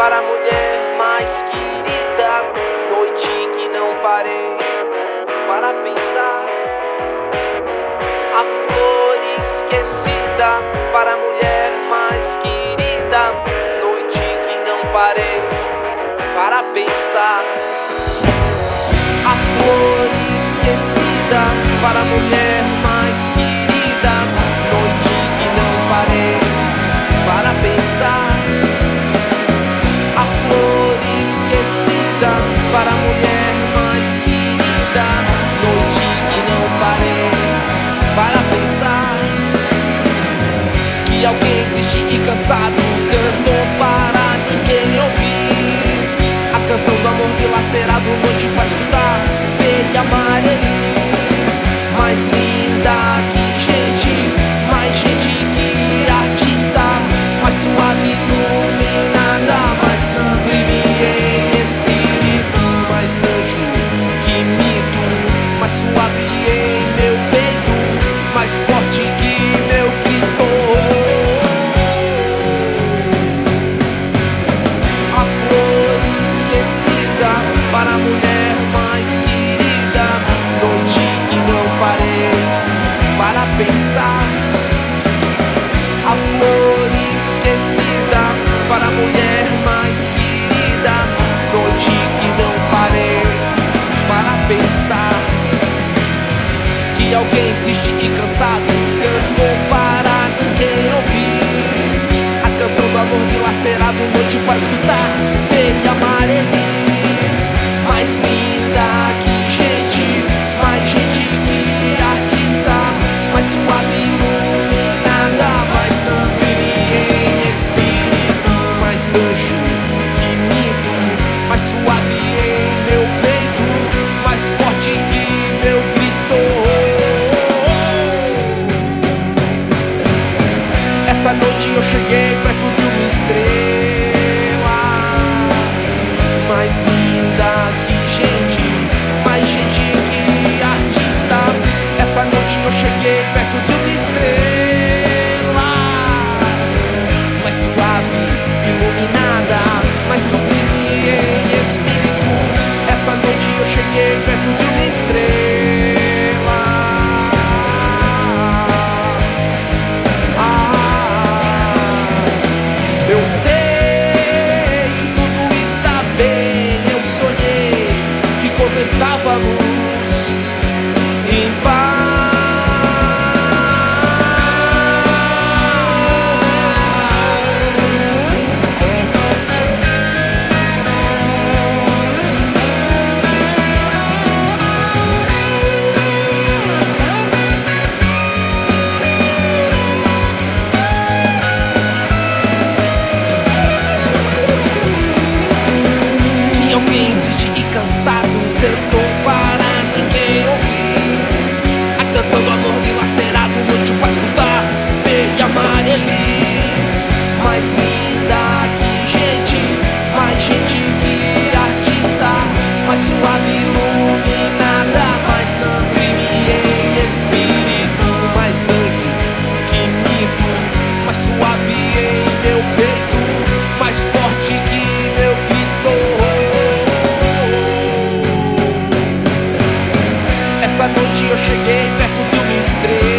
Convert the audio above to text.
para a mulher mais querida, noite que não parei para pensar. A flor esquecida para a mulher mais querida, noite que não parei para pensar. A flor esquecida para a mulher mais querida, noite que não parei para pensar. A flor esquecida para a mulher mais querida, noite que não parei para pensar. Que alguém triste e cansado cantou para ninguém ouvir a canção do amor dilacerado, noite para escutar. Velha Amarelis, mais linda que gente, mais gente que artista, mais suave, iluminada, mais sublime em espírito, mais anjo que mito, mais suave em meu peito, mais forte que meu grito. A flor esquecida para a mulher mais querida, noite que não parei para pensar. A flor esquecida para a mulher mais querida, noite que não parei para pensar. Que alguém triste e cansado cantou para ninguém ouvir a canção do amor dilacerado, noite para escutar. Velha Amarelis, mais linda que gente, mais gente que artista, mais suave, iluminada, mais sublime em espírito, mais anjo que mito, mais suave em meu peito, mais forte que meu grito. Essa noite eu cheguei perto de uma estrela, mais linda que gente, mais gente que artista. Essa noite eu cheguei perto de uma estrela, mais suave, iluminada, mais sublime em espírito. Essa noite eu cheguei perto de uma estrela. Eu sei que tudo está bem. Eu sonhei que conversávamos em paz. Que alguém triste e cansado cantou para ninguém ouvir a canção do amor dilacerado, noite para escutar. Velha Amarelis, mais linda que gente, mais gente que artista, mais suave, iluminada, mais sublime em espírito, mais anjo que mito, mais suave em meu peito, mais forte que meu grito. Essa noite eu cheguei perto de uma estrela,